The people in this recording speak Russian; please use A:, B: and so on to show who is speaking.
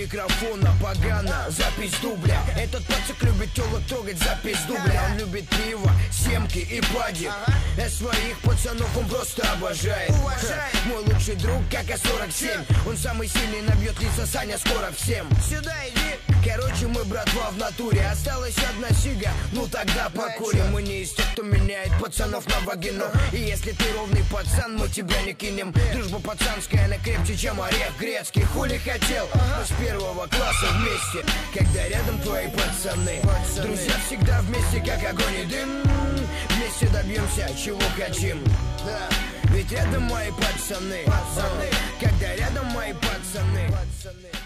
A: микрофона погано, запись дубля. Этот пацак любит телок трогать, запись дубля. Он любит пиво, семки и падик. Своих пацанов он просто обожает. Мой лучший друг как А47. Он самый сильный, набьет лица Саня скоро всем. Сюда иди. Короче, мы братва в натуре. Осталась одна сига, ну тогда покурим. Мы не из тех, кто меняет пацанов на вагину. И если ты ровный пацан, мы тебя не кинем. Дружба пацанская, она крепче, чем орех грецкий. Хули хотел, мы с первого класса вместе. Когда рядом твои пацаны. Друзья всегда вместе, как огонь и дым. Вместе добьемся, чего хотим. Ведь рядом мои пацаны. Когда рядом мои пацаны.